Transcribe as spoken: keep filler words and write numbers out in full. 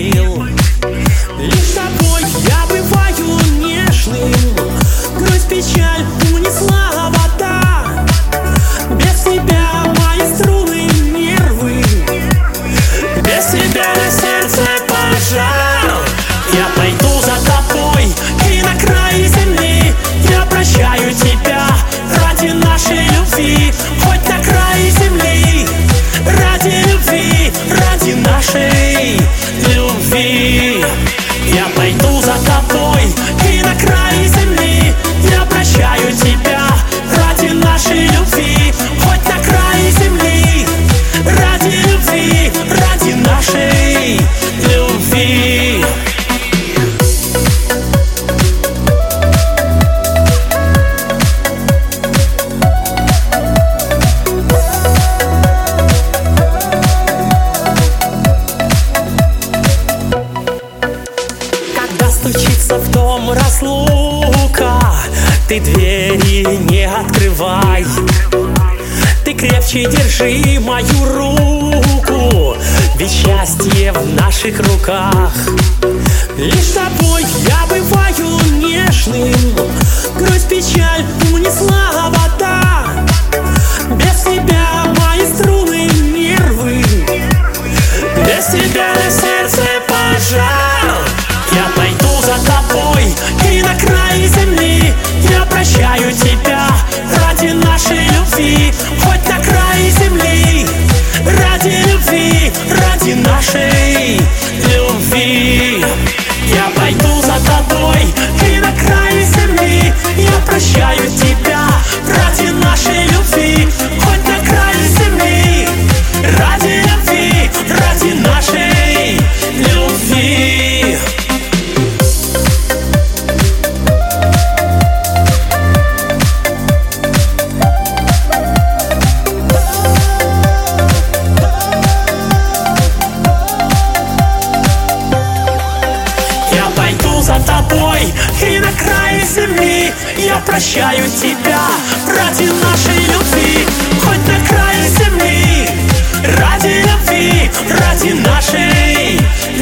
полюбил. Лишь с тобой я бываю нежным. Грусть, печаль унесла вода. Без тебя мои струны, нервы. Без тебя на сердце пожар. Я пойду за тобой и на край земли. Я прощаю тебя ради нашей любви. Хоть на край земли, ради любви, ради нашей любви. Я пойду за тобой и на край земли. Я прощаю тебя ради нашей любви. Хоть на край земли, ради любви, ради нашей любви. Стучится в дом разлука, ты двери не открывай. Ты крепче держи мою руку, ведь счастье в наших руках. Лишь с тобой я бываю нежным. Грусть, печаль унесла вода. Без тебя мои струны, нервы. Без тебя на сердце пожар. Я пойду за тобой и на край земли. Я прощаю тебя ради нашей любви. Хоть на край земли, ради любви, ради нашей любви. Я пойду за тобой и на край земли. Я прощаю тебя ради нашей любви. Хоть на край земли, ради любви, ради нашей любви. За тобой и на край земли. Я прощаю тебя ради нашей любви. Хоть на край земли, ради любви, ради нашей